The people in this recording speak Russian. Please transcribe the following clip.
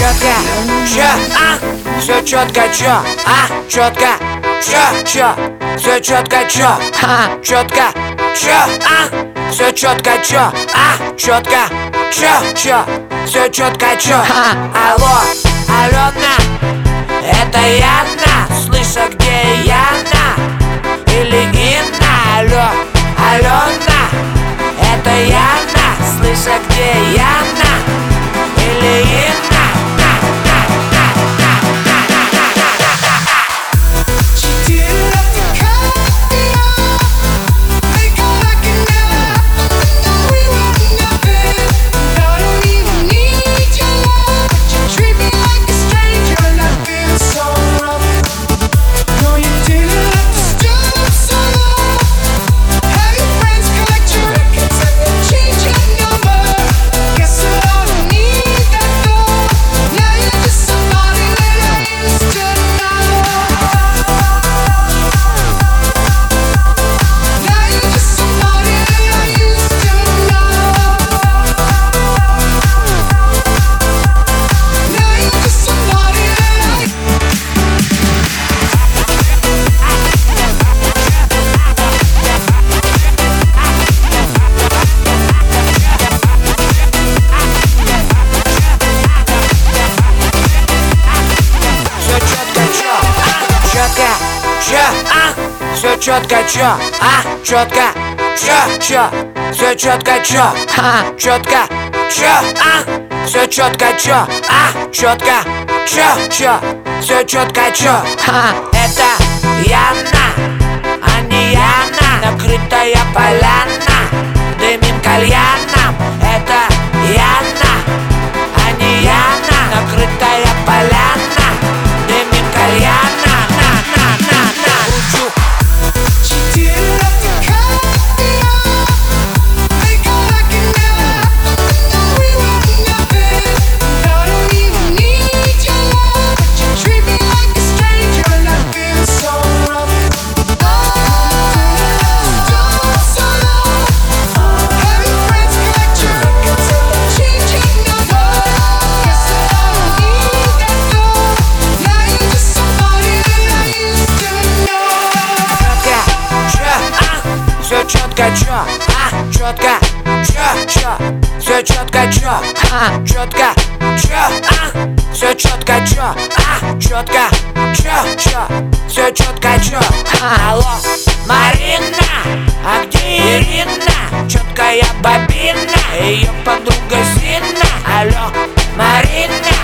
Четко, все четко, четко, все четко, четко, все четко, четко, все четко, алло, Алена, это Яна, слыша, где Яна или Инна? Алло, Алена, это Яна, слыша, где Яна или Инна? Все четко, четко, все четко, четко, все четко, четко, все четко, это Яна, а не Яна, накрытая поляна, дымим кальяном. Это Яна, а не Яна, накрытая поляна, дымим кальяном. Все четко, четко, все четко, четко, все четко, четко, все четко, алло, Марина, а где Ирина? Четкая бобина, ее подруга Зина. Алло, Марина.